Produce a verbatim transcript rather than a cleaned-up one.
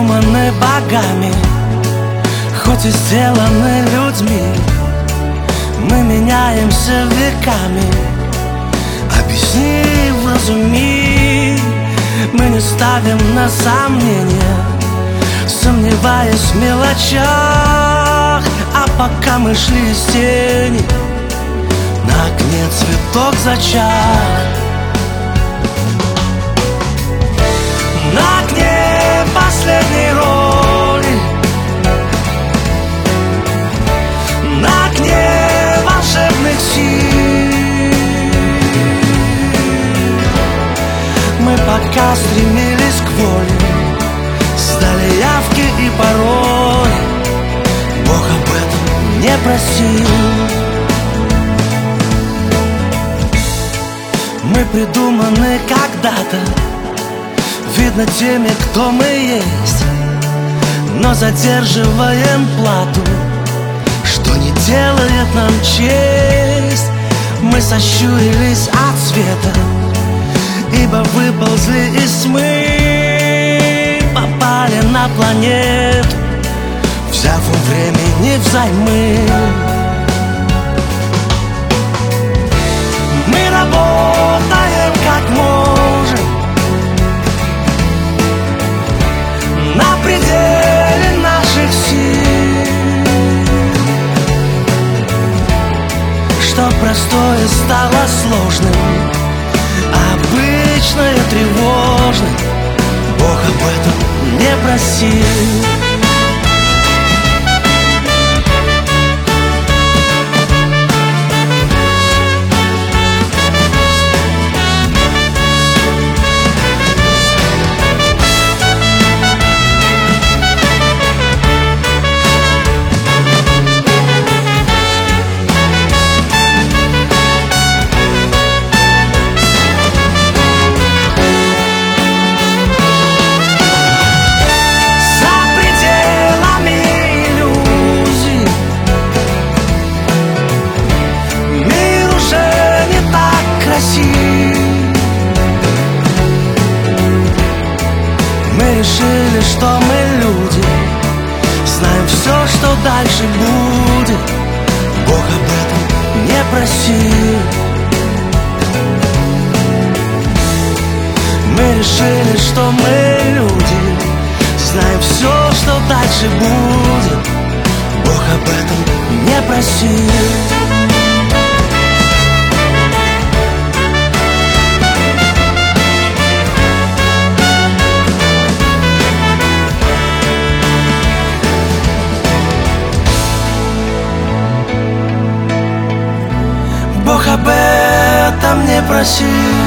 придуманы богами, хоть и сделаны людьми. Мы меняемся веками. Объясни, вразуми. Мы не ставим на сомнение, сомневаясь в мелочах. А пока мы шли из тени, на окне цветок зачах. На окне последней роли, на окне волшебных сил. Мы пока стремились к воле, сдали явки и пароли. Бог об этом не просил. Мы придуманы когда-то, видно теми, кто мы есть, но задерживаем плату, что не делает нам честь. Мы сощурились от света, ибо выползли из тьмы, попали на планету, взяв у времени взаймы. Мы работаем как можем, на пределе наших сил. Что простое стало сложным, обычное тревожным. Бог об этом не просил. Мы решили, что мы люди, знаем все, что дальше будет. Бог об этом не просил. Мы решили, что мы люди, знаем все, что дальше будет. Бог об этом не просил. Бог об этом не просил.